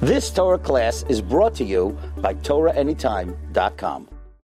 This Torah class is brought to you by TorahAnytime.com.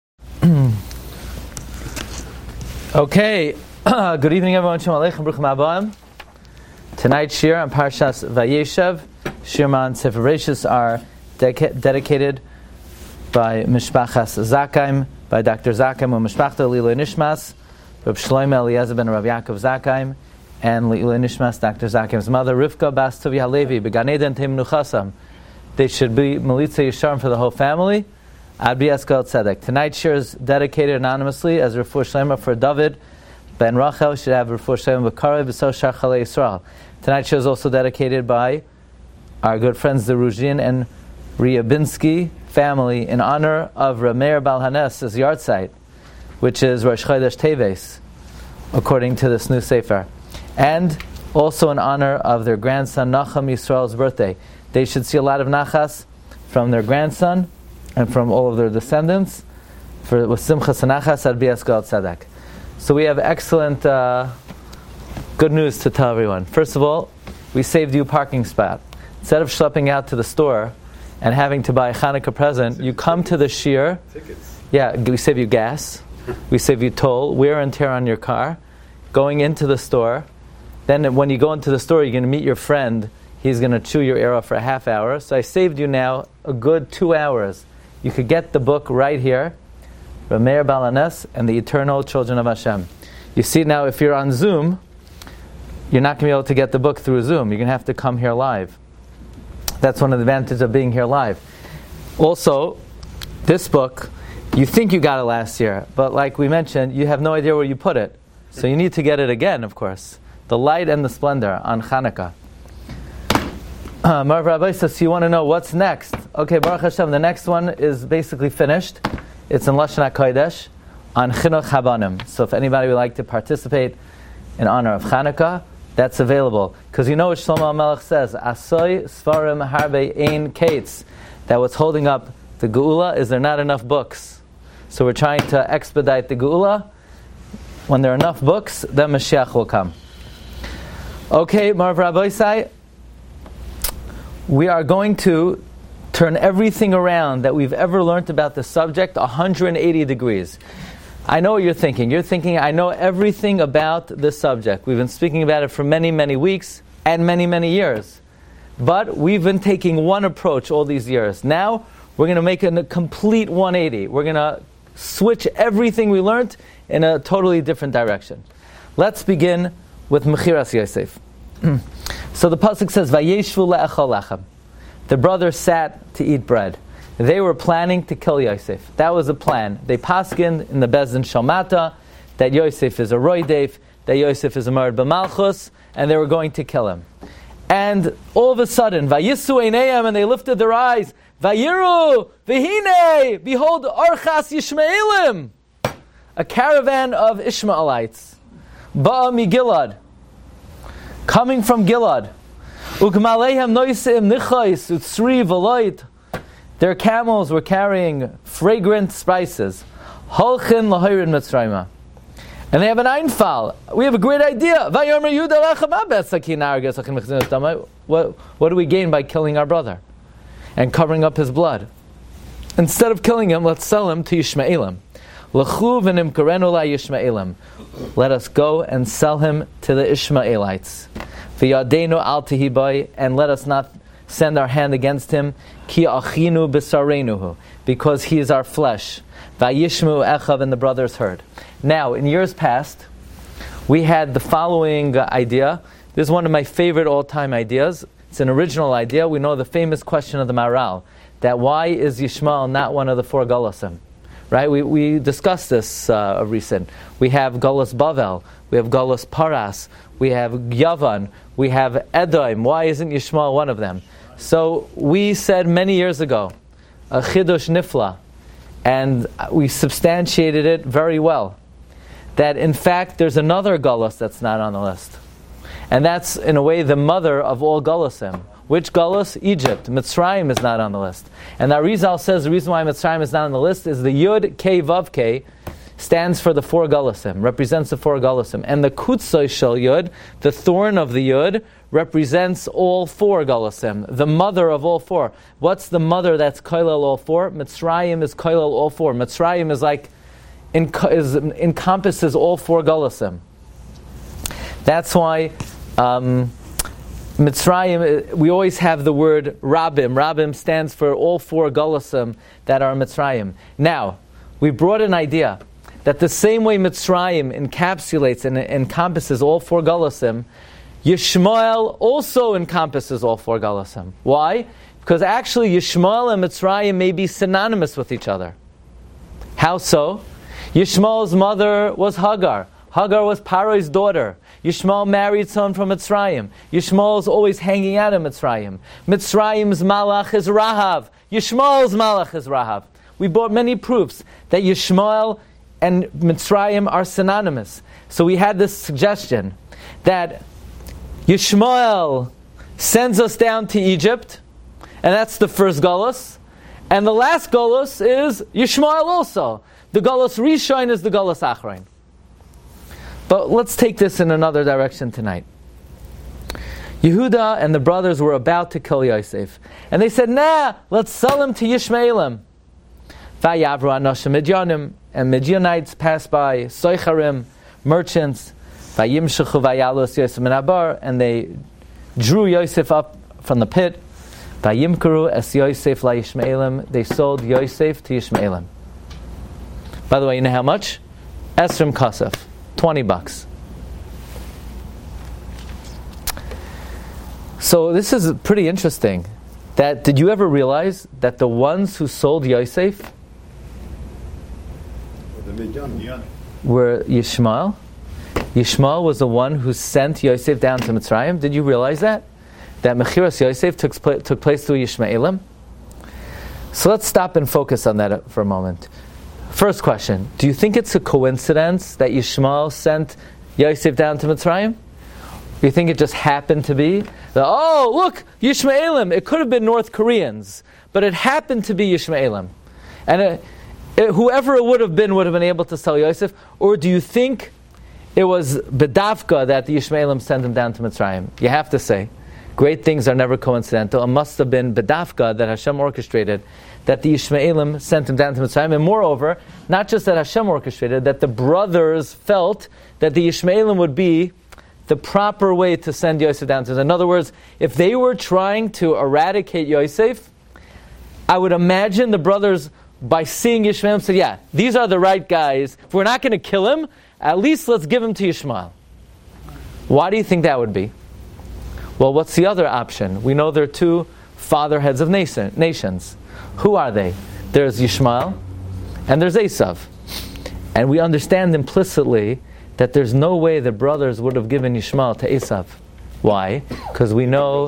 Okay, good evening everyone. Shalom Aleichem, Bruchim Abbaim. Tonight's shir on Parshas Vayeshev, Shirman Sefer Reishis are dedicated by Mishpachas Zakheim, by Dr. Zakheim and Mishpachta Lilui Nishmas, Reb Shlomo Eliezer ben Rav Yaakov Zakheim, and Lilui Nishmas, Dr. Zakheim's mother, Rivka Bas Tovi Halevi, Began Eden Teim Nuchasam. They should be Melitza Yisharim for the whole family. Ad B'Yaskel Tzedek. Tonight's shir is dedicated anonymously as Refuah Shlema for David ben Rachel. Should have Refuah Shlema B'Karei B'Soshar Chalei Yisrael. Tonight's shir is also dedicated by our good friends the Ruzhin and Ryabinsky family in honor of Rameir Bal Hanes' yard site, which is Rosh Chodesh Teves, according to this new sefer, and also in honor of their grandson Nachum Yisrael's birthday. They should see a lot of nachas from their grandson and from all of their descendants with Simchas and Nachas at B'Yaskel Tzedek. So we have excellent good news to tell everyone. First of all, we saved you a parking spot. Instead of schlepping out to the store and having to buy a Hanukkah present, you come to the shir. Tickets. Yeah, we save you gas, we save you toll, wear and tear on your car, going into the store. Then when you go into the store, you're going to meet your friend. He's going to chew your ear off for a half hour. So I saved you now a good 2 hours. You could get the book right here, Rameir Bal Hanes and the Eternal Children of Hashem. You see now, if you're on Zoom, you're not going to be able to get the book through Zoom. You're going to have to come here live. That's one of the advantages of being here live. Also, this book, you think you got it last year, but like we mentioned, you have no idea where you put it. So you need to get it again, of course. The Light and the Splendor on Hanukkah. Marv Rabbi says, you want to know what's next? Okay, Baruch Hashem, the next one is basically finished. It's in Lashon HaKodesh on Chinuch Habanim. So if anybody would like to participate in honor of Hanukkah, that's available. Because you know what Shlomo HaMelech says, Asoy Sfarim Harbe Ein Kates, that what's holding up the Geula is there not enough books. So we're trying to expedite the Geula. When there are enough books, then Mashiach will come. Okay, Marv Rabbi Sai, we are going to turn everything around that we've ever learned about the subject 180 degrees. I know what you're thinking. You're thinking, I know everything about this subject. We've been speaking about it for many, many weeks and many, many years. But we've been taking one approach all these years. Now, we're going to make a complete 180. We're going to switch everything we learned in a totally different direction. Let's begin with Mechiras Yosef. So the pasuk says, "Vayeshvu le'echol lechem." The brothers sat to eat bread. They were planning to kill Yosef. That was the plan. They paskin in the Bezdin Shalmata that Yosef is a roidev, that Yosef is a mard b'malchus, and they were going to kill him. And all of a sudden, Vayisu einayim, and they lifted their eyes. Vayiru v'hine, behold, Archas Yishmaelim, a caravan of Ishmaelites, Ba'a mi-Gilad, coming from Gilad. Ugmaleihem noisim nichais utsri v'loit. Their camels were carrying fragrant spices. Holchin lahirin Mitzrayma. And they have an einfal. We have a great idea. What do we gain by killing our brother and covering up his blood? Instead of killing him, let's sell him to Yishmaelim. Let us go and sell him to the Ishmaelites. And let us not send our hand against him, because he is our flesh. And the brothers heard. Now, in years past, we had the following idea. This is one of my favorite all-time ideas. It's an original idea. We know the famous question of the Maharal, that why is Yishmael not one of the four Golosim? Right? We discussed this recent. We have Golos Bavel, we have Golos Paras, we have Yavan, we have Edom. Why isn't Yishmael one of them? So we said many years ago, a Chidush Nifla, and we substantiated it very well, that in fact there's another Golos that's not on the list. And that's in a way the mother of all Golosim. Which Golos? Egypt. Mitzrayim is not on the list. And the Arizal says the reason why Mitzrayim is not on the list is the Yud Kei Vav Kei stands for the four Golosim, represents the four Golosim. And the Kutzoi Shel Yud, the thorn of the Yud, represents all four Galasim, the mother of all four. What's the mother that's koilel all four? Mitzrayim is koilel all four. Mitzrayim is like encompasses all four Galasim. That's why Mitzrayim, we always have the word Rabim. Rabim stands for all four Galasim that are Mitzrayim. Now, we brought an idea that the same way Mitzrayim encapsulates and encompasses all four Galasim, Yishmael also encompasses all four Galasim. Why? Because actually Yishmael and Mitzrayim may be synonymous with each other. How so? Yishmael's mother was Hagar. Hagar was Paro's daughter. Yishmael married someone from Mitzrayim. Yishmael is always hanging out in Mitzrayim. Mitzrayim's malach is Rahav. Yishmael's malach is Rahav. We brought many proofs that Yishmael and Mitzrayim are synonymous. So we had this suggestion that Yishmael sends us down to Egypt, and that's the first Galus. And the last Galus is Yishmael also. The Galus Rishon is the Galus Achrein. But let's take this in another direction tonight. Yehuda and the brothers were about to kill Yosef. And they said, nah, let's sell him to Yishmaelim. Vayavru Anoshim Midyanim, and Midianites passed by, Soicharim, merchants, Vayimshechu Vayalus Yosef min Habar, and they drew Yosef up from the pit. Vayimkaru es Yosef la Yishmaelim, they sold Yosef to Yishmaelim. By the way, you know how much? Esrim Kasef, $20. So this is pretty interesting. Did you ever realize that the ones who sold Yosef were Yishmael? Yishmael was the one who sent Yosef down to Mitzrayim. Did you realize that? That Mechiras Yosef took place through Yishmaelim? So let's stop and focus on that for a moment. First question, do you think it's a coincidence that Yishmael sent Yosef down to Mitzrayim? Do you think it just happened to be? Oh, look, Yishmaelim. It could have been North Koreans, but it happened to be Yishmaelim. And whoever it would have been able to sell Yosef. Or do you think it was Bedavka that the Yishmaelim sent him down to Mitzrayim? You have to say, great things are never coincidental. It must have been Bedavka that Hashem orchestrated, that the Yishmaelim sent him down to Mitzrayim. And moreover, not just that Hashem orchestrated, that the brothers felt that the Yishmaelim would be the proper way to send Yosef down to Mitzrayim. In other words, if they were trying to eradicate Yosef, I would imagine the brothers, by seeing Yishmael, said, yeah, these are the right guys. If we're not going to kill him, at least let's give him to Yishmael. Why do you think that would be? Well, what's the other option? We know there are two fatherheads of nations. Who are they? There's Yishmael and there's Esav. And we understand implicitly that there's no way the brothers would have given Yishmael to Esav. Why? Because we know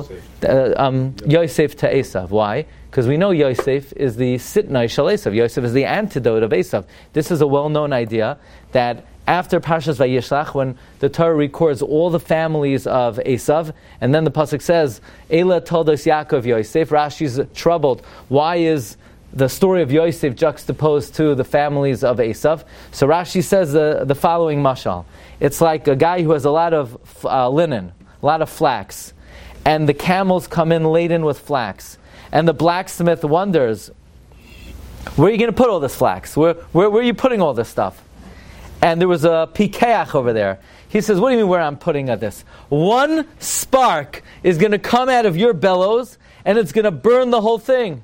Yosef to Esav. Why? Because we know Yosef is the Sitnai Shel Esav. Yosef is the antidote of Esav. This is a well-known idea that after Parshas Vayishlach, when the Torah records all the families of Esav, and then the pasuk says, Eila Toldos Yaakov Yosef, Rashi's troubled. Why is the story of Yosef juxtaposed to the families of Esav? So Rashi says the following mashal. It's like a guy who has a lot of linen, a lot of flax, and the camels come in laden with flax. And the blacksmith wonders, where are you going to put all this flax? Where are you putting all this stuff? And there was a pikeach over there. He says, what do you mean where I'm putting this? One spark is going to come out of your bellows, and it's going to burn the whole thing.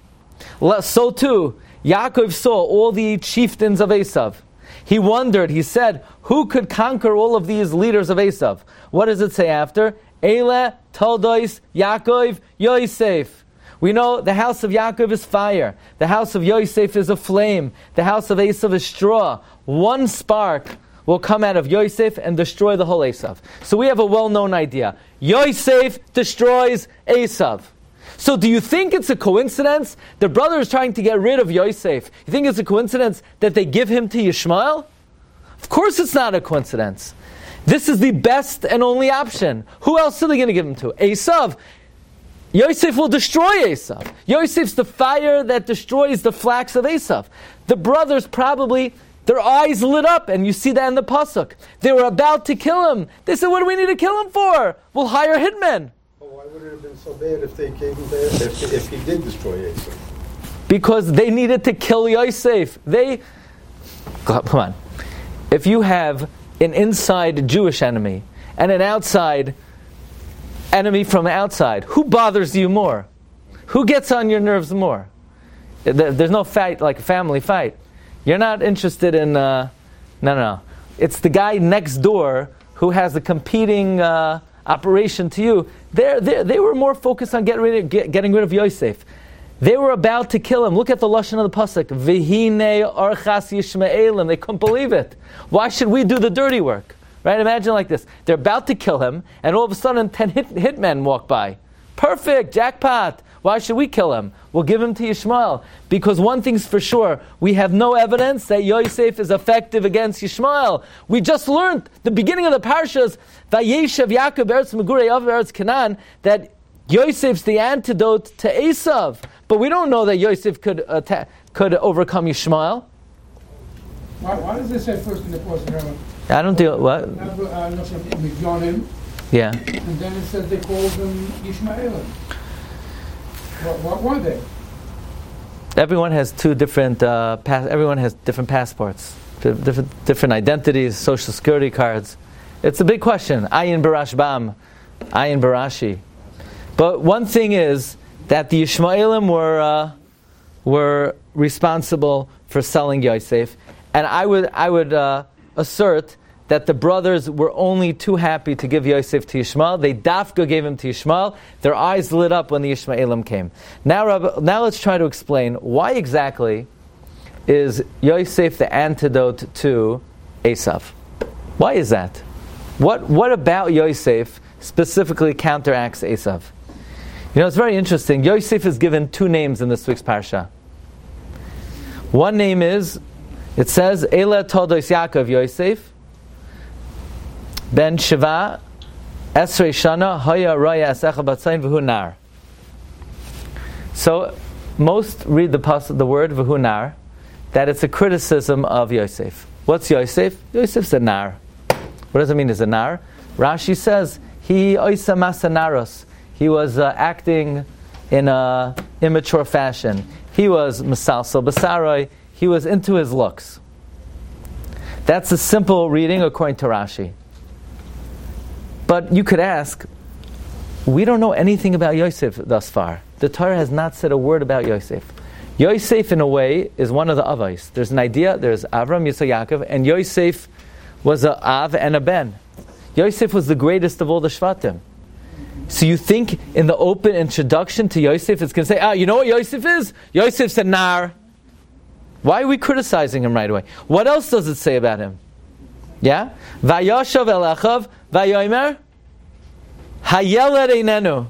So too, Yaakov saw all the chieftains of Esav. He wondered, he said, who could conquer all of these leaders of Esav? What does it say after? Eile, Toldos, Yaakov, Yosef. We know the house of Yaakov is fire. The house of Yosef is a flame. The house of Esav is straw. One spark will come out of Yosef and destroy the whole Esav. So we have a well-known idea. Yosef destroys Esav. So do you think it's a coincidence? The brother is trying to get rid of Yosef. You think it's a coincidence that they give him to Yishmael? Of course it's not a coincidence. This is the best and only option. Who else are they going to give him to? Esav. Yosef will destroy Esav. Yosef's the fire that destroys the flax of Esav. The brothers probably Their eyes lit up, and you see that in the pasuk. They were about to kill him. They said, "What do we need to kill him for? We'll hire hitmen." Well, why would it have been so bad if they came there, if he did destroy Yosef? Because they needed to kill Yosef. Come on. If you have an inside Jewish enemy and an outside enemy from outside, who bothers you more? Who gets on your nerves more? There's no fight like a family fight. You're not interested in... No. It's the guy next door who has a competing operation to you. They were more focused on getting rid of Yosef. They were about to kill him. Look at the lashon of the pasuk. V'hinei archas Yishmaelim. They couldn't believe it. Why should we do the dirty work? Right? Imagine like this. They're about to kill him, and all of a sudden 10 hitmen walk by. Perfect, jackpot. Why should we kill him? We'll give him to Yishmael. Because one thing's for sure, we have no evidence that Yosef is effective against Yishmael. We just learned the beginning of the parashas, Vayeshev Yaakov Eretz Megurei Av Eretz Canaan, that Yosef's the antidote to Esav. But we don't know that Yosef could overcome Yishmael. Why does this say first in the pasuk? I don't do what? Yeah. And then it says they called them Yishmaelim. What were they? Everyone has two different. Everyone has different passports, different identities, social security cards. It's a big question. Ayin Barashbam, Ayin Barashi. But one thing is that the Yishmaelim were responsible for selling Yosef, and I would assert that the brothers were only too happy to give Yosef to Yishmael. They dafka gave him to Yishmael. Their eyes lit up when the Yishmaelim came. Now let's try to explain why exactly is Yosef the antidote to Esav. Why is that? What about Yosef specifically counteracts Esav? You know, it's very interesting. Yosef is given two names in this week's parsha. One name is, it says, Eila Toldos Yaakov Yosef, Ben Shiva, Esrei Shana, Haya Raya Asecha Batzayin V'hu Nar. So, most read the word V'hu Nar, that it's a criticism of Yosef. What's Yosef? Yosef's a nar. What does it mean, he's a nar? Rashi says, he oisa masa naros. He was acting in a immature fashion. He was misalsel basaroi. He was into his looks. That's a simple reading according to Rashi. But you could ask, we don't know anything about Yosef thus far. The Torah has not said a word about Yosef. Yosef, in a way, is one of the avos. There's an idea, there's Avram, Yitzhak, Yaakov, and Yosef was a av and a ben. Yosef was the greatest of all the Shvatim. So you think in the open introduction to Yosef, it's going to say, you know what Yosef is? Yosef's a nar. Why are we criticizing him right away? What else does it say about him? Yeah? Vayashav el achav, vayomer, hayeled einenu.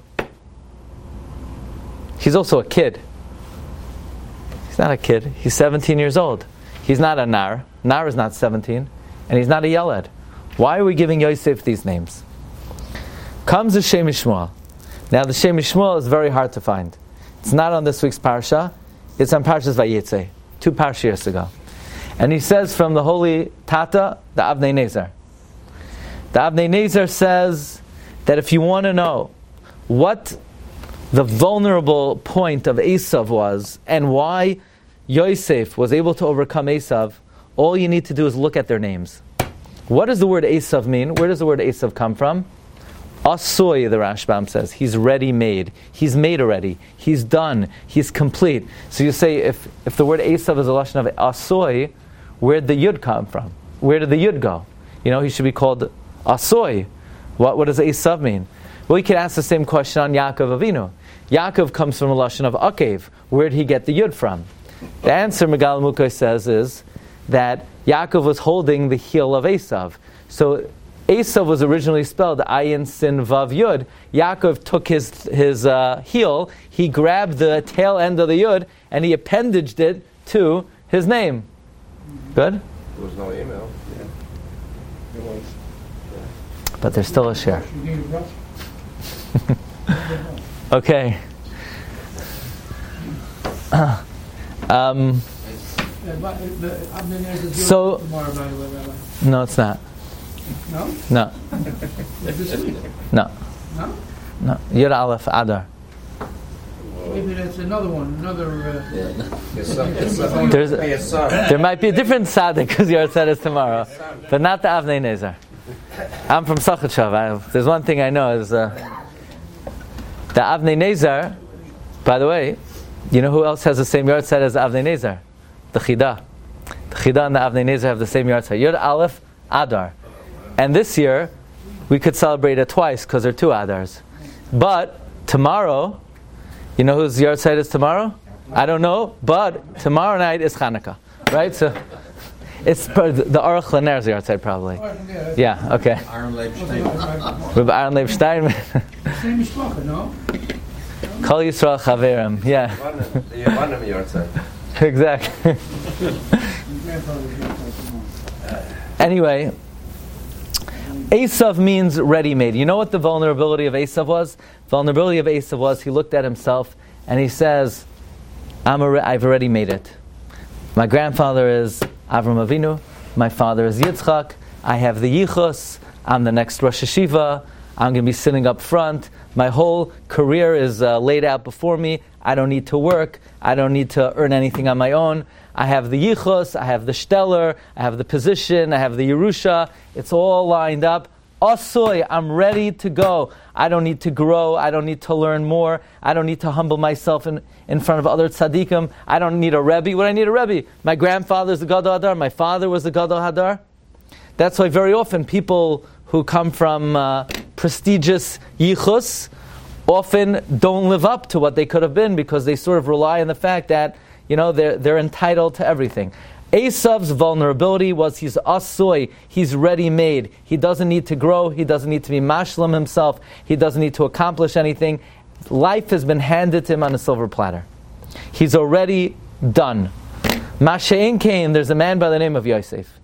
He's also a kid. He's not a kid. He's 17 years old. He's not a nar. Nar is not 17. And he's not a yeled. Why are we giving Yosef these names? Comes the Shem Yishmael. Now the Shem Yishmael is very hard to find. It's not on this week's parsha. It's on Parshas Vayetze, 2 parshas ago. And he says from the holy Tata, the Avnei Nezer. The Avnei Nezer says that if you want to know what the vulnerable point of Esav was and why Yosef was able to overcome Esav, all you need to do is look at their names. What does the word Esav mean? Where does the word Esav come from? Asoy, the Rashbam says. He's ready-made. He's made already. He's done. He's complete. So you say, if the word Esav is a lashon of Asoy, where'd the Yud come from? Where did the Yud go? You know, he should be called Asoy. What does Esav mean? Well, you can ask the same question on Yaakov Avinu. Yaakov comes from a lashon of Akev. Where did he get the Yud from? The answer, Megal Mukhay says, is that Yaakov was holding the heel of Esav. So Esav was originally spelled Ayin Sin Vav Yud. Yaakov took his heel, he grabbed the tail end of the Yud, and he appendaged it to his name. Good? There was no email. Yeah. There was. Yeah. But there's still a share. Okay. So- tomorrow, by the way, Rabbi. No, it's not. No? No, Is this week? no, No? no. Yud Aleph Adar. Maybe that's another one, another... There might be a different Tzaddik because your Tzaddik is tomorrow, but not the Avnei Nezer. I'm from Sachachav. There's one thing I know is the Avnei Nezer. By the way, you know who else has the same yard set as Avnei Nezer? The Chida. The Chida and the Avnei Nezer have the same yard set. Yud Aleph Adar. And this year, we could celebrate it twice because there are two Adars. But tomorrow, you know whose yard set is tomorrow? I don't know, but tomorrow night is Hanukkah. Right? So it's the Aruch LaNer's yard set probably. Yeah, okay. Aaron Leib Stein. With Aaron Leib Stein. Same mishpacha, no? Kol Yisrael Chaverim. Yeah. One of your side. Exactly. Anyway, Esav means ready-made. You know what the vulnerability of Esav was? Vulnerability of Esav was he looked at himself and he says, I've already made it. My grandfather is Avram Avinu. My father is Yitzchak. I have the Yichus. I'm the next Rosh Hashiva. I'm going to be sitting up front. My whole career is laid out before me. I don't need to work. I don't need to earn anything on my own. I have the Yichus, I have the Steller, I have the position, I have the Yerusha. It's all lined up. Osoy, I'm ready to go. I don't need to grow. I don't need to learn more. I don't need to humble myself in front of other tzaddikim. I don't need a Rebbe. What do I need a Rebbe? My grandfather's the Gadol Hadar. My father was the Gadol Hadar. That's why very often people who come from prestigious yichus often don't live up to what they could have been because they sort of rely on the fact that, you know, they're entitled to everything. Esav's vulnerability was he's asoy, he's ready-made. He doesn't need to grow, he doesn't need to be mashlam himself, he doesn't need to accomplish anything. Life has been handed to him on a silver platter. He's already done. Mashein came, there's a man by the name of Yosef.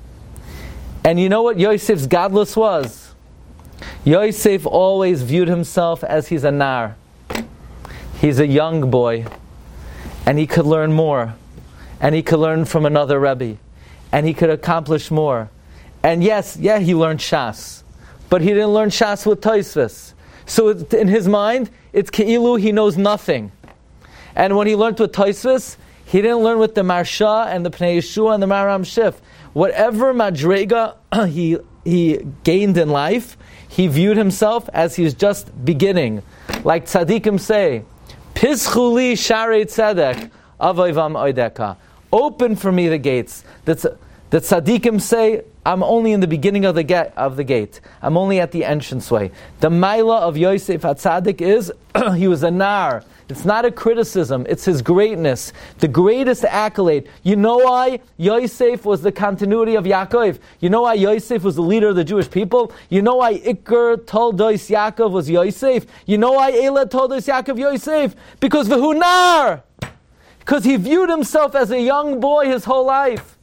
And you know what Yosef's gadlus was? Yosef always viewed himself as he's a nar. He's a young boy. And he could learn more. And he could learn from another Rebbe. And he could accomplish more. And yes, he learned Shas. But he didn't learn Shas with Tosfos. So in his mind, it's Ke'ilu, he knows nothing. And when he learned with Tosfos, he didn't learn with the Marsha and the Pnei Yeshua and the Maram Shif. Whatever Madrega he gained in life, he viewed himself as he's just beginning. Like tzaddikim say, Pischuli Sharei Tzedek Avoivam Oideka. Open for me the gates. The tzaddikim say, I'm only in the beginning of the gate. I'm only at the entranceway. The Maila of Yosef HaTzadik is, he was a nar. It's not a criticism, it's his greatness. The greatest accolade. You know why Yosef was the continuity of Yaakov? You know why Yosef was the leader of the Jewish people? You know why Iker Toldos Yaakov was Yosef? You know why Elah Toldos Yaakov Yosef? Because Vehu nar! Because he viewed himself as a young boy his whole life.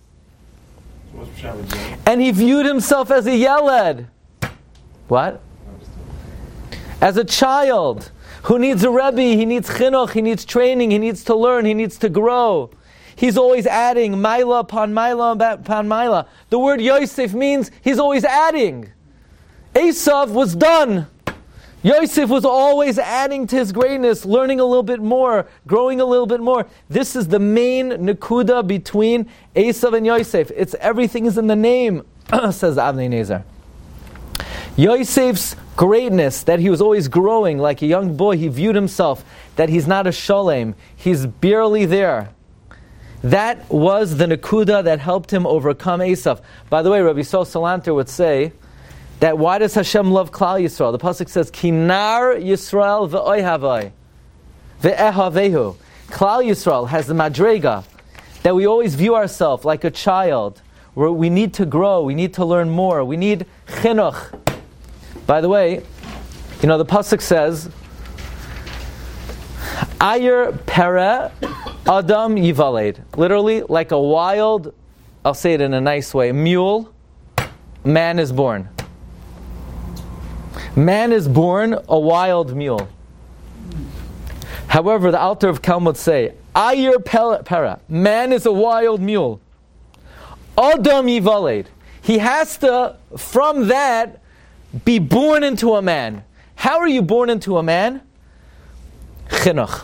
And he viewed himself as a Yeled. What? As a child who needs a Rebbe, he needs chinuch, he needs training, he needs to learn, he needs to grow. He's always adding Maila upon Maila upon Maila. The word Yosef means he's always adding. Esav was done. Yosef was always adding to his greatness, learning a little bit more, growing a little bit more. This is the main nekuda between Esav and Yosef. It's everything is in the name, says Avnei Nezer. Yosef's greatness, that he was always growing like a young boy, he viewed himself, that he's not a sholem, he's barely there. That was the nekuda that helped him overcome Esav. By the way, Rabbi Yisrael Salanter would say, that why does Hashem love Klal Yisrael? The pasuk says, Kinar Yisrael ve'oihavai ve'ehavehu. Klal Yisrael has the madrega that we always view ourselves like a child, where we need to grow, we need to learn more, we need chinuch. By the way, you know the pasuk says, Ayer pere Adam yivaled. Literally, like a wild, I'll say it in a nice way, mule, man is born. Man is born a wild mule. However, the Alter of Kelm would say, Ayir Pera, man is a wild mule. Adam Yivaled, he has to, from that, be born into a man. How are you born into a man? Chinuch.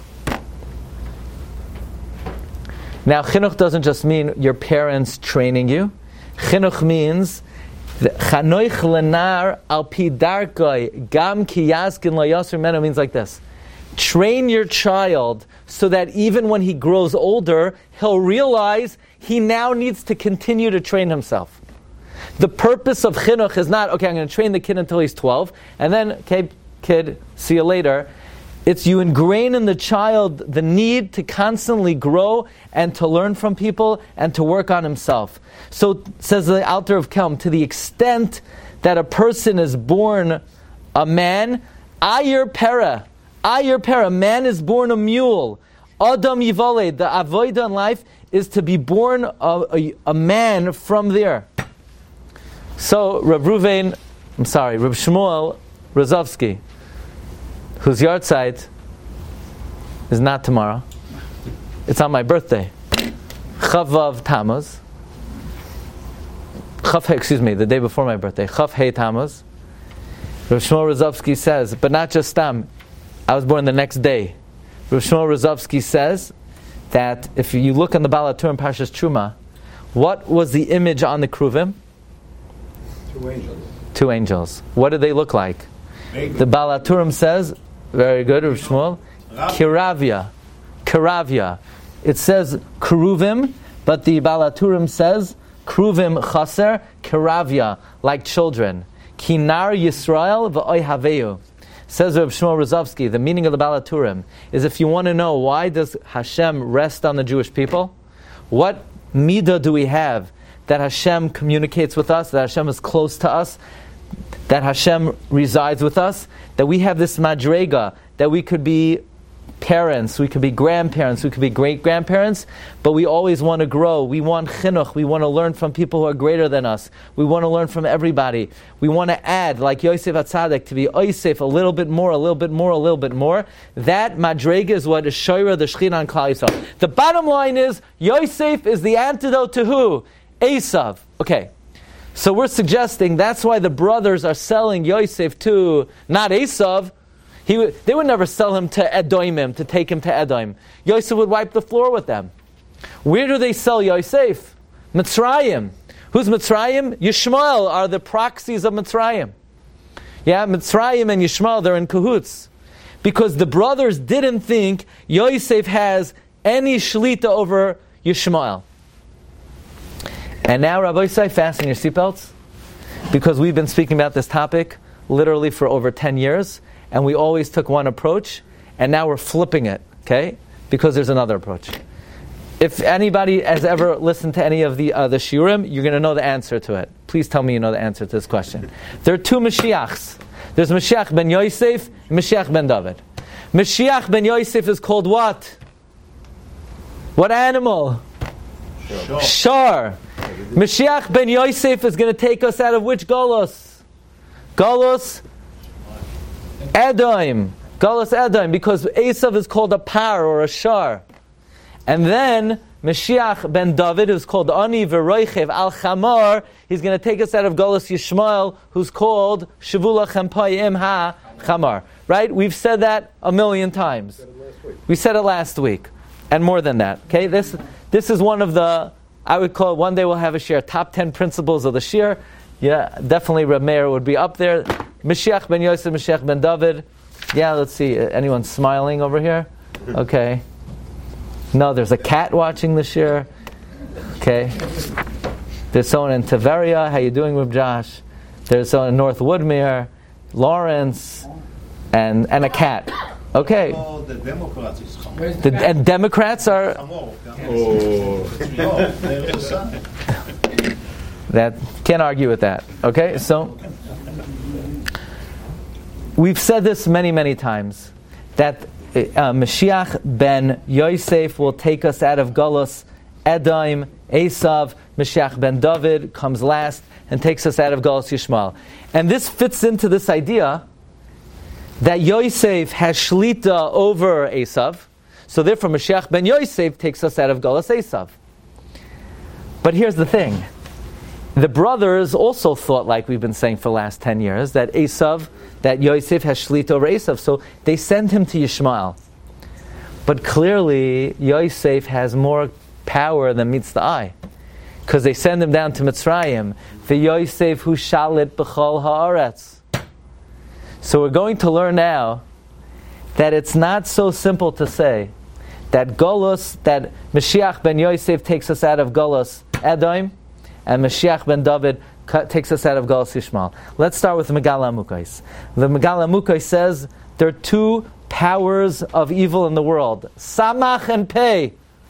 Now, chinuch doesn't just mean your parents training you. Chinuch means chanoich lenar al pi darkoi gam ki yazkin lo yasir meno, means like this. Train your child so that even when he grows older, he'll realize he now needs to continue to train himself. The purpose of chinuch is not, okay, I'm going to train the kid until he's 12, and then, okay, kid, see you later. It's you ingrain in the child the need to constantly grow and to learn from people and to work on himself. So, says the Alter of Kelm, to the extent that a person is born a man, Ayir Pera, man is born a mule. Adam Yivaled, the avodah in life is to be born a man from there. So, Reb Shmuel Rozovsky, whose yahrzeit is not tomorrow. It's on my birthday. Chavav Tammuz. The day before my birthday. Chav Hei Tammuz. Reb Shmuel Rozovsky says, but not just Tam, I was born the next day. Reb Shmuel Rozovsky says that if you look on the Baal HaTurim Parshas Truma, what was the image on the Kruvim? Two angels. What did they look like? The Baal HaTurim says, very good, Rav Shmuel, Kiravia. It says Keruvim, but the Baal HaTurim says Kruvim chaser, Kiravia, like children. Kinar Yisrael v'oy haveu. Says Rav Shmuel Rozovsky, the meaning of the Baal HaTurim is, if you want to know why does Hashem rest on the Jewish people, what midah do we have that Hashem communicates with us, that Hashem is close to us, that Hashem resides with us, that we have this madrega, that we could be parents, we could be grandparents, we could be great-grandparents, but we always want to grow. We want chinuch, we want to learn from people who are greater than us. We want to learn from everybody. We want to add, like Yosef HaTzadik, to be Yosef, a little bit more, a little bit more, a little bit more. That madrega is what is Shoira, the Shechina on Klal Yisrael. The bottom line is, Yosef is the antidote to who? Esav. Okay. So we're suggesting that's why the brothers are selling Yosef to, not Esav. They would never sell him to Edomim, to take him to Edom. Yosef would wipe the floor with them. Where do they sell Yosef? Mitzrayim. Who's Mitzrayim? Yishmael are the proxies of Mitzrayim. Yeah, Mitzrayim and Yishmael, they're in cahoots. Because the brothers didn't think Yosef has any shlita over Yishmael. And now, Rabbi Yisai, fasten your seatbelts, because we've been speaking about this topic literally for over 10 years, and we always took one approach, and now we're flipping it, okay? Because there's another approach. If anybody has ever listened to any of the shiurim, you're going to know the answer to it. Please tell me you know the answer to this question. There are two Mashiachs. There's Mashiach ben Yosef and Mashiach ben David. Mashiach ben Yosef is called what? What animal? Shar. Mashiach ben Yosef is going to take us out of which Golos? Golos Edom. Golos Edom, because Esav is called a par or a shar. And then Mashiach ben David, who's called Ani v'roichev al chamar, he's going to take us out of Golos Yishmael, who's called Shavula Champayim ha chamar. Right? We've said that a million times. We said it last week. And more than that. Okay? This is one of the, I would call it, one day we'll have a shir, top 10 principles of the shir. Yeah, definitely Reb Meir would be up there. Mashiach ben Yosef, Mashiach ben David. Yeah, let's see. Anyone smiling over here? Okay. No, there's a cat watching the shir. Okay. There's someone in Tiveria. How you doing, Reb Josh? There's someone in North Woodmere, Lawrence, and a cat. Okay. Oh, the Democrats is and Democrats are... That can't argue with that. Okay, so we've said this many, many times, that Mashiach ben Yosef will take us out of Golos Edom, Esav. Mashiach ben David comes last and takes us out of Golos Yishmael. And this fits into this idea that Yosef has shlita over Esav. So therefore Mashiach ben Yosef takes us out of Galus Esav. But here's the thing. The brothers also thought, like we've been saying for the last 10 years, that Yosef has shlita over Esav. So they send him to Yishmael. But clearly Yosef has more power than meets the eye. Because they send him down to Mitzrayim. V'Yosef hu shalit b'chol haaretz. So we're going to learn now that it's not so simple to say that Mashiach ben Yosef takes us out of Golus Edom, and Mashiach ben David takes us out of Golus Yishmael. Let's start with the Megala Mukos. The Megala Mukos says there are two powers of evil in the world: Samach and Pei.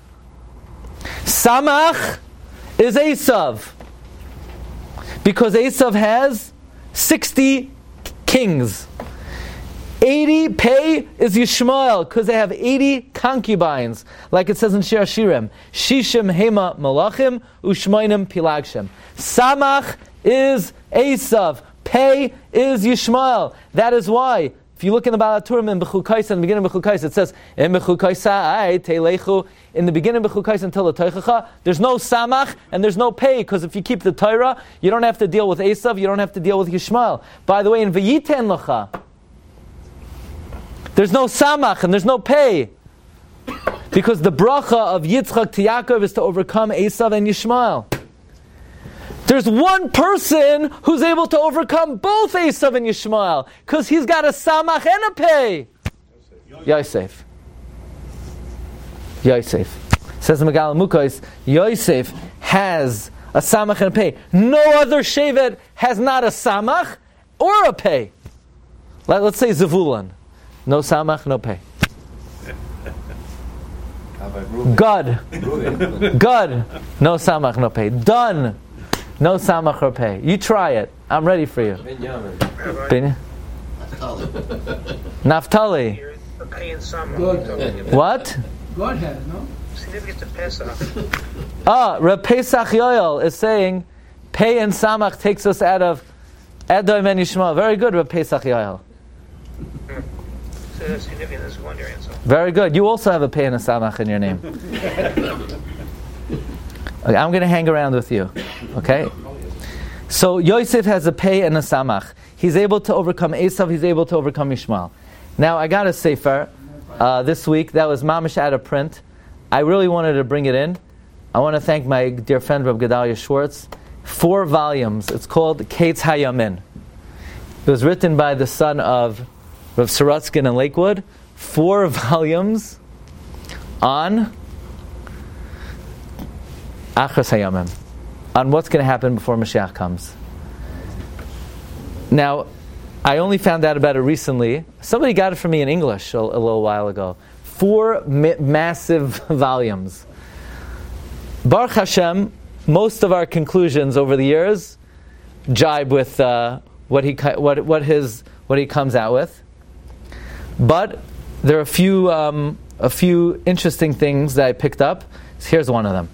Samach is Esav, because Esav has 60 kings. 80 Pei is Yishmael, because they have 80 concubines, like it says in Shir Hashirim. Shishim Hema Malachim Ushmoinim Pilagshim. Samach is Esav. Pei is Yishmael. That is why, if you look in the Baal HaTurim in Bechukais, in the beginning of Bechukais, it says, in Bechukaisai Teilechu, in the beginning of Bechukais until the Teichacha, there's no Samach and there's no Pei, because if you keep the Torah, you don't have to deal with Esav, you don't have to deal with Yishmael. By the way, in V'yiten Lacha, there's no Samach and there's no Pei, because the bracha of Yitzchak to Yaakov is to overcome Esav and Yishmael. There's one person who's able to overcome both Esav and Yishmael, because he's got a Samach and a Pei. Yosef. Says the Megala Mukos, Yosef has a Samach and a Pei. No other Shevet has not a Samach or a Pei. Let's say Zevulun. No Samach, no Pei. God. No Samach, no Pei. Done. No Samach or Pei. You try it. I'm ready for you. Binyamin. Naphtali. What? God has, no? Significance of Pesach. Reb Pesach Yoel is saying Pei and Samach takes us out of Edom and Yishmael. Very good, Reb Pesach Yoel. So that's significant. That's one your answer. Very good. You also have a Pei and a Samach in your name. Okay, I'm going to hang around with you. Okay? So Yosef has a Pei and a Samach. He's able to overcome Esav. He's able to overcome Yishmael. Now, I got a sefer this week that was mamish out of print. I really wanted to bring it in. I want to thank my dear friend Reb Gedalia Schwartz. 4 volumes. It's called Kates Hayamin. It was written by the son of Rav Sorotskin in Lakewood. 4 volumes on Achras Hayamim, on what's going to happen before Mashiach comes. Now, I only found out about it recently. Somebody got it for me in English a little while ago. 4 massive volumes. Baruch Hashem, most of our conclusions over the years jibe with what he comes out with. But there are a few interesting things that I picked up. Here's one of them.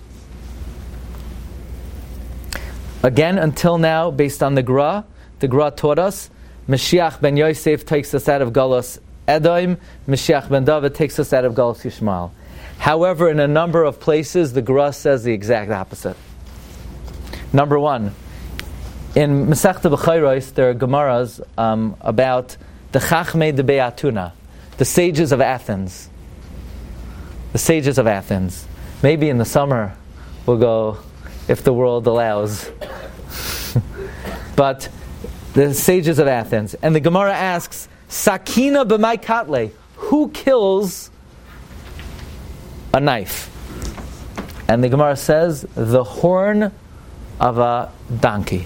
Again, until now, based on the Gra taught us, Mashiach ben Yosef takes us out of Galus Edom, Mashiach ben David takes us out of Galus Yishmael. However, in a number of places, the Gra says the exact opposite. Number 1, in Masechta B'chayros, there are Gemaras about the Chachmei de Be'atuna, the sages of Athens. The sages of Athens. Maybe in the summer we'll go, if the world allows. But the sages of Athens. And the Gemara asks, Sakina b'mai katle, who kills a knife? And the Gemara says, the horn of a donkey.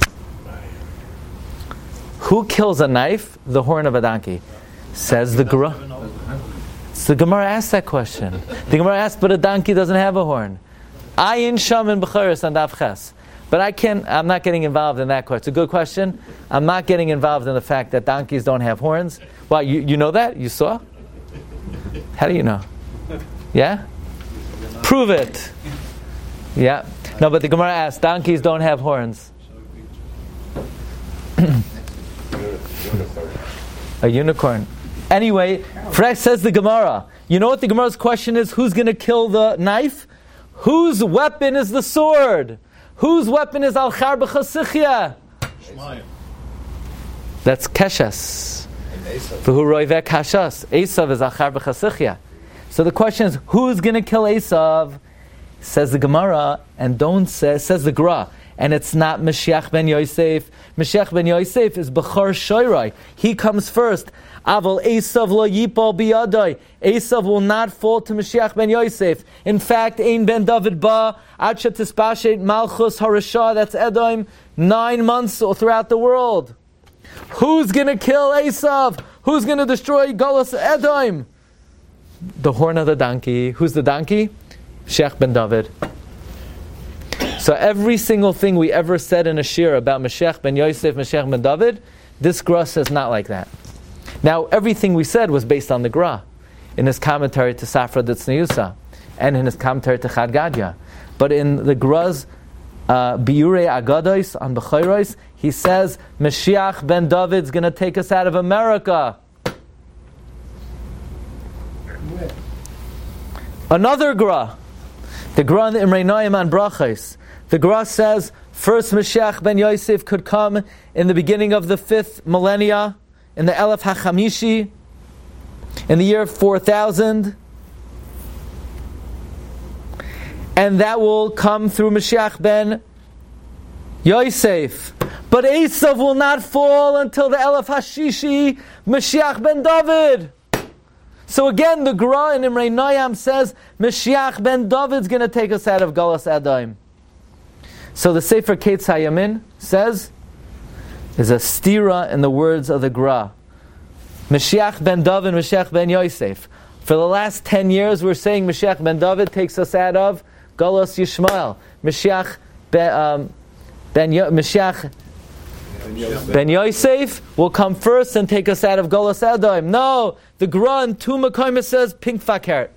Who kills a knife? The horn of a donkey. Says the Gemara. So the Gemara asks that question. The Gemara asks, but a donkey doesn't have a horn. Ayin sham in Becharis and Daf Ches. But I'm not getting involved in that question. It's a good question. I'm not getting involved in the fact that donkeys don't have horns. Well, you know that? You saw? How do you know? Yeah? Prove it. Yeah. No, but the Gemara asks, donkeys don't have horns. A unicorn. Anyway, Fresh says the Gemara. You know what the Gemara's question is? Who's going to kill the knife? Whose weapon is the sword? Whose weapon is al-char b'chasichya? That's Keshes. V'hu roivek hashas. Esav is al-char b'chasichya. So the question is, who's going to kill Esav? Says the Gemara, and don't say, says the Gra. And it's not Mashiach ben Yosef. Mashiach ben Yosef is Bechor Shoirai. He comes first. Aval Esav lo yipol biyadai. Esav will not fall to Mashiach ben Yosef. In fact, Ein ben David ba Acha tispashet Malchus Harashah. That's Edom. 9 months throughout the world. Who's going to kill Esav? Who's going to destroy Golos Edom? The horn of the donkey. Who's the donkey? Mashiach ben David. So every single thing we ever said in a shir about Mashiach ben Yosef, Mashiach ben David, this Gra says not like that. Now, everything we said was based on the Gra, in his commentary to Safra D'Tzniusa, and in his commentary to Chad Gadya. But in the Gra's Biurei Agadois on Bechayros, he says, Mashiach ben David's going to take us out of America. Where? Another Gra. The Gra in the Imrei Noam on Brachos. The Gra says, first Mashiach ben Yosef could come in the beginning of the 5th millennia, in the Elef HaChamishi, in the year 4000. And that will come through Mashiach ben Yosef. But Esav will not fall until the Elef HaShishi, Mashiach ben David. So again, the Gra in Imrei Noam says, Mashiach ben David's going to take us out of Galus Edom. So the Sefer Ketz Hayamin says, is a stira in the words of the Gra. Mashiach ben David, Mashiach ben Yosef. For the last 10 years, we're saying Mashiach ben David takes us out of Galus Yishmael. Mashiach ben Yosef will come first and take us out of Galus Edom. No, the Gra in Tuma Koima says pink fakert.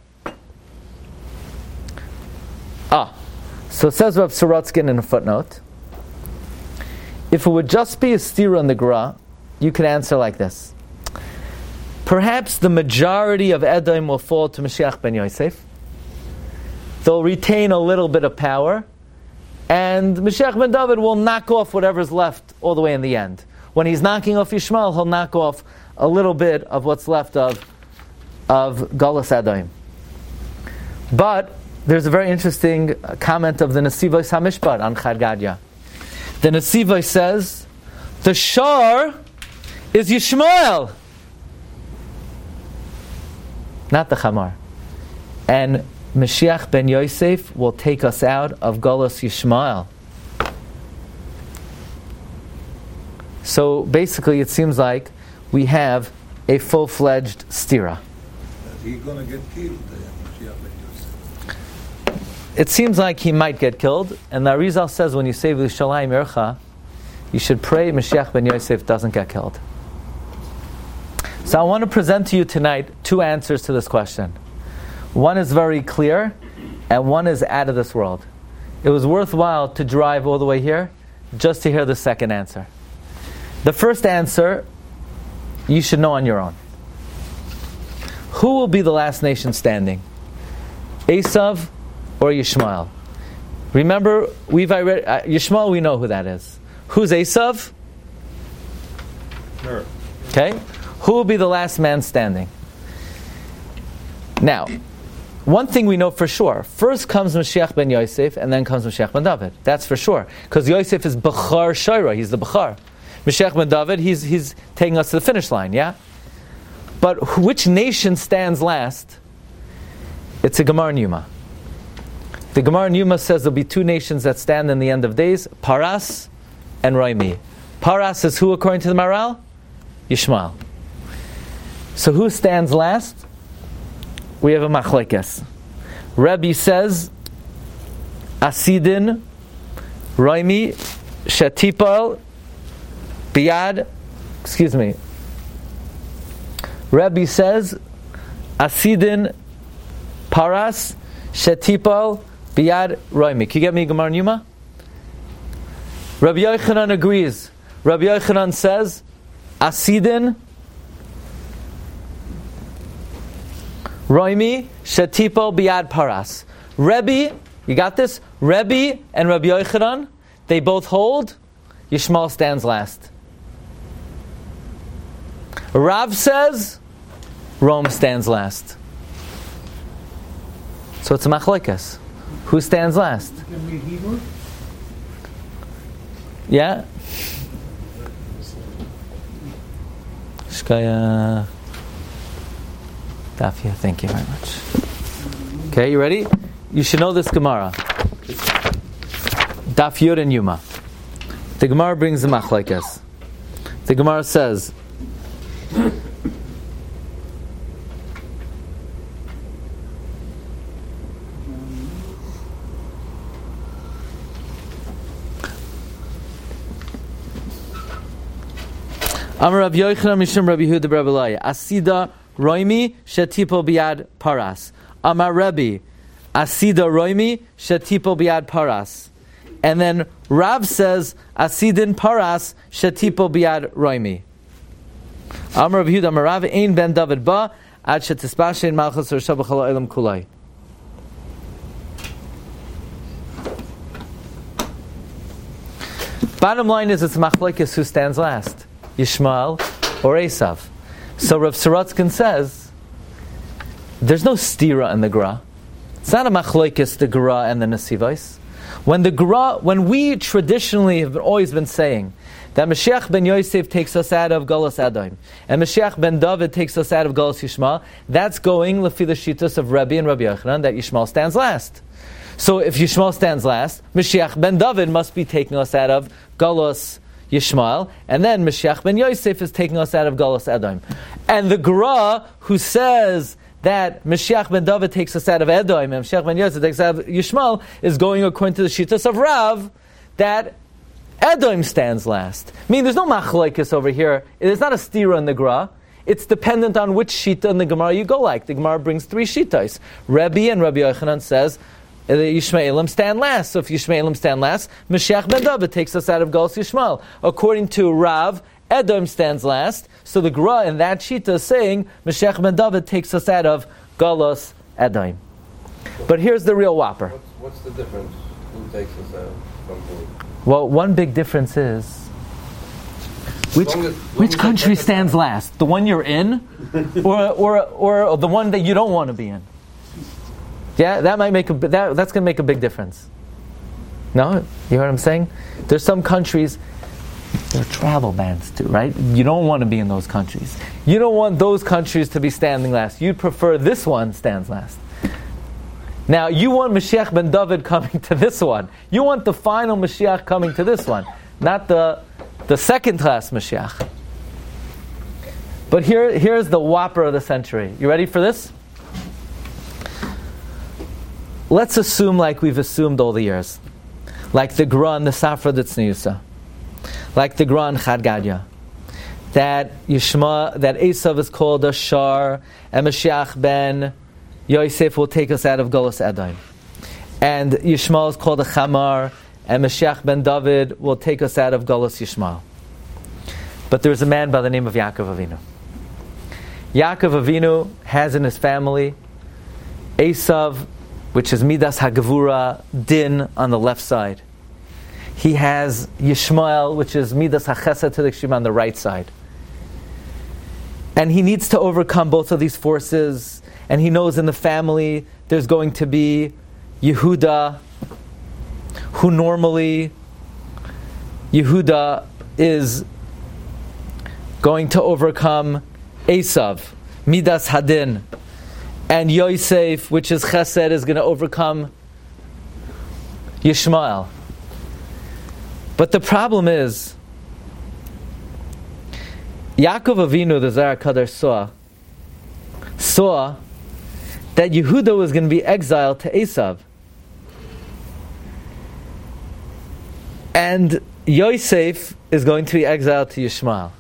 So it says Rav Sorotzkin in a footnote. If it would just be a stira in the Gra, you could answer like this. Perhaps the majority of Edom will fall to Mashiach ben Yosef. They'll retain a little bit of power, and Mashiach ben David will knock off whatever's left all the way in the end. When he's knocking off Yishmael, he'll knock off a little bit of what's left of Galus Edom. But there's a very interesting comment of the Nesivos HaMishpat on Chad Gadya. The Nesivos says, the Shar is Yishmael, not the Chamar. And Mashiach ben Yosef will take us out of Galus Yishmael. So basically it seems like we have a full-fledged stira. Is he going to get killed, Mashiach ben Yosef? It seems like he might get killed, and the Arizal says when you say V'Yushalayim Ircha, you should pray Mashiach ben Yosef doesn't get killed. So I want to present to you tonight 2 answers to this question. One is very clear, and one is out of this world. It was worthwhile to drive all the way here just to hear the second answer. The first answer, you should know on your own. Who will be the last nation standing? Esav or Yishmael? Remember, we've already Yishmael, we know who that is. Who's Esav? Sure. Okay. Who will be the last man standing? Now, one thing we know for sure. First comes Mashiach ben Yosef, and then comes Mashiach ben David. That's for sure. Because Yosef is Bechar Shoira, he's the Bechar. Mashiach ben David, he's taking us to the finish line, yeah? But which nation stands last? It's a Gemara in Yuma. The Gemara in Yuma says there'll be 2 nations that stand in the end of days, Paras and Raimi. Paras is who according to the Maral? Yishmael. So who stands last? We have a machlekes. Rebbe says, Asidin, Raimi, Shetipal, Biad, Rebbe says, Asidin, Paras, Shetipal, Biad, Raimi. Can you get me Gemara Yuma? Rabbi Yochanan agrees. Rabbi Yochanan says, Asidin, Roimi shetipo biad paras. Rebbe, you got this? Rebbe and Rabbi Yochanan, they both hold. Yishmael stands last. Rav says, Rome stands last. So it's a machlokes. Who stands last? Can we Hebrew? Yeah? Shkaya. Dafia, thank you very much. Okay, you ready? You should know this Gemara. Daf Yud and Yuma. The Gemara brings the machlokes. The Gemara says, Amar Rav Yochanan Mishum Rabbi Yehuda Bar Abelai Asida Roimi Shetipo Biad Paras. Amar Rebbe Asida Roimi Shetipo Biad Paras. And then Rav says Asidin Paras Shetipo Biad Roimi. Amar Rav Yehuda Amar Rav Ein Ben David Ba Ad Shetispashin Malchus Rishah B'Chol Olam Kulai. Bottom line is it's machlokes who stands last, Yishmael or Esav. So Rav Sorotzkin says there's no stira in the Gra. It's not a machlokes, the Gra and the Nesivos. When we traditionally have always been saying that Mashiach ben Yosef takes us out of Galus Edom and Mashiach ben David takes us out of Galus Yishmael, that's going lefi the shitas of Rebbe and Rabbi Yochanan that Yishmael stands last. So if Yishmael stands last, Mashiach ben David must be taking us out of Galus Yishmael, and then Mashiach ben Yosef is taking us out of Galus Edom. And the Gra, who says that Mashiach ben David takes us out of Edom and Mashiach ben Yosef takes us out of Yishmael, is going according to the shitas of Rav, that Edom stands last. I mean, there's no machlokes over here. There's not a stira in the Gra. It's dependent on which shita in the Gemara you go like. The Gemara brings three shitas. Rebbe and Rabbi Yochanan says the Yishmaelim stand last. So if Yishmaelim stand last, Mashiach ben David takes us out of Galus Yishmael. According to Rav, Edom stands last. So the Gra in that shita is saying Mashiach ben David takes us out of Galus Edom. But here's the real whopper. What's the difference? Who takes us out from who? Well, one big difference is which country stands last? The one you're in, or the one that you don't want to be in? Yeah, that might make that's going to make a big difference. No, you hear what I'm saying? There's some countries, there are travel bans too, right? You don't want to be in those countries. You don't want those countries to be standing last. You'd prefer this one stands last. Now, you want Mashiach ben David coming to this one. You want the final Mashiach coming to this one, not the second class Mashiach. But here's the whopper of the century. You ready for this? Let's assume like we've assumed all the years. Like the Gra and the Safra D'Tzniusa. Like the Gra and Chad Gadya. That Esav is called a Shar, and Mashiach ben Yosef will take us out of Galus Edom. And Yishmael is called a Chamar, and Mashiach ben David will take us out of Galus Yishmael. But there's a man by the name of Yaakov Avinu. Yaakov Avinu has in his family Esav, which is Midas HaGevura, Din on the left side. He has Yishmael, which is Midas HaChesed to the Kshim on the right side. And he needs to overcome both of these forces. And he knows in the family there's going to be Yehuda, who normally Yehuda is going to overcome Esav, Midas Hadin. And Yosef, which is Chesed, is going to overcome Yishmael. But the problem is, Yaakov Avinu, the Zohar Kadosh saw that Yehuda was going to be exiled to Esav. And Yosef is going to be exiled to Yishmael.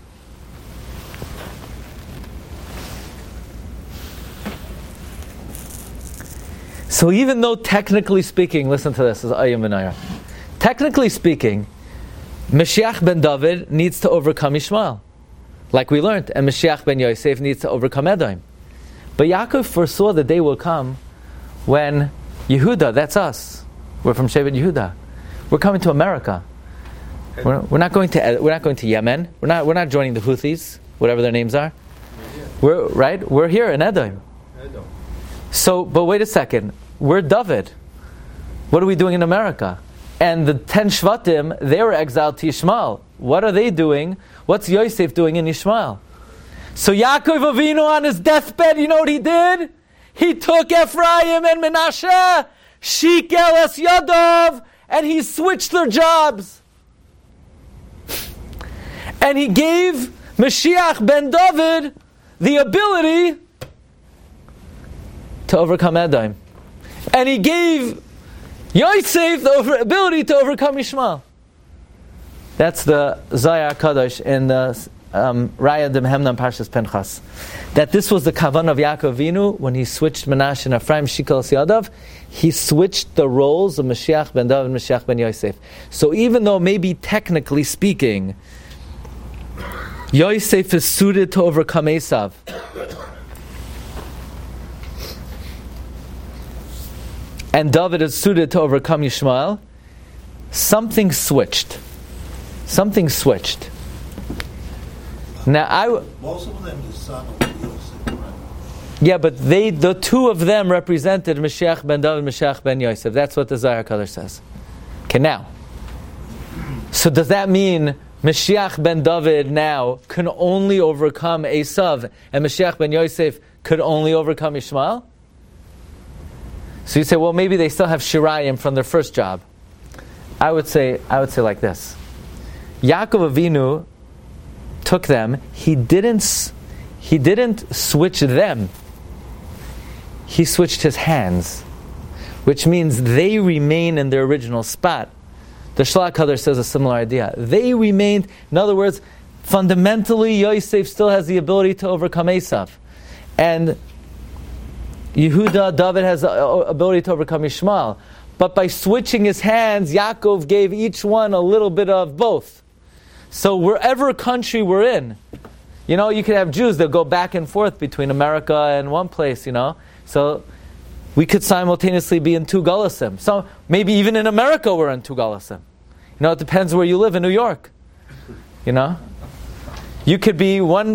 So even though technically speaking, listen to this, as Ayim Benayah. Technically speaking, Mashiach ben David needs to overcome Yishmael, like we learned, and Mashiach ben Yosef needs to overcome Edom. But Yaakov foresaw the day will come when Yehuda, that's us, we're from Shevet Yehuda, we're coming to America. We're not going to Yemen. We're not joining the Houthis, whatever their names are. We're here in Edom. So, but wait a second. We're David. What are we doing in America? And the 10 Shvatim, they were exiled to Yishmael. What are they doing? What's Yosef doing in Yishmael? So Yaakov Avinu on his deathbed, you know what he did? He took Ephraim and Menashe, Shikel es Yadav, and he switched their jobs. And he gave Mashiach ben David the ability to overcome Edom. And he gave Yosef the ability to overcome Yishmael. That's the Zohar Kadosh in the Raya de Mehemna Parshas Pinchas. That this was the kavan of Yaakov Avinu when he switched Menashe and Ephraim Shikel es Yadav. He switched the roles of Mashiach ben David and Mashiach ben Yosef. So even though maybe technically speaking, Yosef is suited to overcome Esav, and David is suited to overcome Yishmael, something switched. Now most of them the son of Yosef, right? Yeah, but the two of them represented Mashiach ben David and Mashiach ben Yosef. That's what the Zohar Kadosh says. Okay, now. So does that mean Mashiach ben David now can only overcome Esav, and Mashiach ben Yosef could only overcome Yishmael? So you say, well, maybe they still have Shirayim from their first job. I would say like this. Yaakov Avinu took them. He didn't switch them. He switched his hands, which means they remain in their original spot. The Shlach Kadosh says a similar idea. They remained, in other words, fundamentally Yosef still has the ability to overcome Esav. And Yehuda, David has the ability to overcome Yishmael. But by switching his hands, Yaakov gave each one a little bit of both. So wherever country we're in, you know, you can have Jews that go back and forth between America and one place, you know. So we could simultaneously be in two Galasim. So maybe even in America we're in two Galasim. You know, it depends where you live in New York. You know? You could be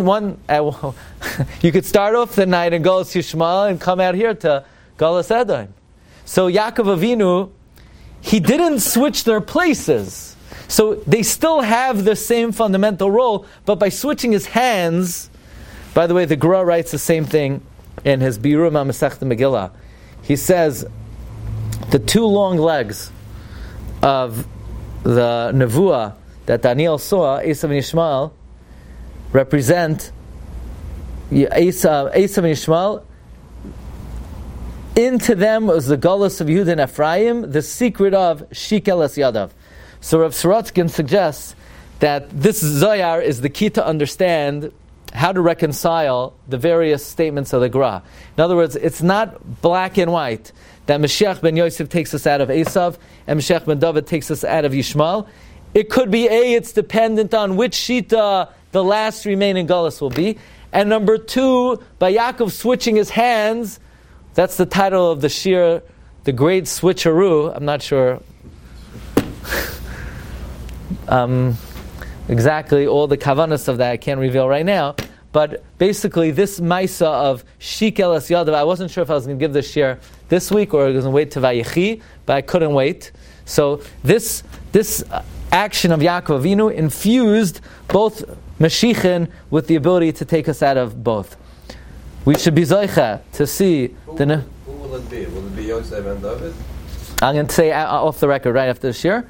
you could start off the night in Galus Yishmael and come out here to Galus Edom. So Yaakov Avinu, he didn't switch their places. So they still have the same fundamental role, but by switching his hands, by the way, the Gra writes the same thing in his Birurim HaMasechta Megillah. He says, the two long legs of the Nevuah that Daniel saw, Esav and Yishmael, represent Esav and Yishmael. Into them was the Galus of Yehuda and Ephraim, the secret of Shikel es Yadav. So Rav Sorotzkin suggests that this Zohar is the key to understand how to reconcile the various statements of the Gra. In other words, it's not black and white that Mashiach ben Yosef takes us out of Esav and Mashiach ben David takes us out of Yishmael. It could be it's dependent on which Shita the last remaining Galus will be. And number two, by Yaakov switching his hands, that's the title of the Shir, the Great Switcheroo. I'm not sure exactly all the kavanas of that. I can't reveal right now. But basically, this Maisa of Shikel es Yadav, I wasn't sure if I was going to give this Shir this week or I was going to wait to Vayechi, but I couldn't wait. So this action of Yaakov Avinu infused both Mashiachin with the ability to take us out of both. We should be Zoicha to see who will it be? Will it be Yosef and David? I'm going to say off the record right after the Shir.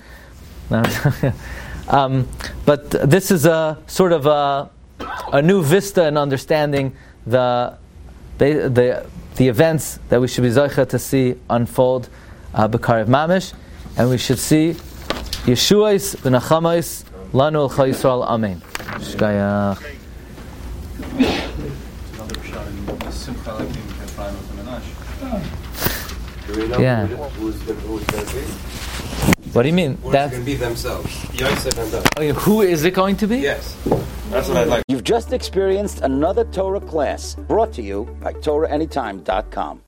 But this is a sort of a new vista in understanding the events that we should be Zoicha to see unfold B'Karev Mamish, and we should see Yeshuais v'Nachamais Lanu L'Chol Yisrael Amen. Shkayach. Do we know who's going to be? What do you mean? Or it's going to be themselves? Yosef and David. Who is it going to be? Yes. That's what I like. You've just experienced another Torah class brought to you by TorahAnytime.com.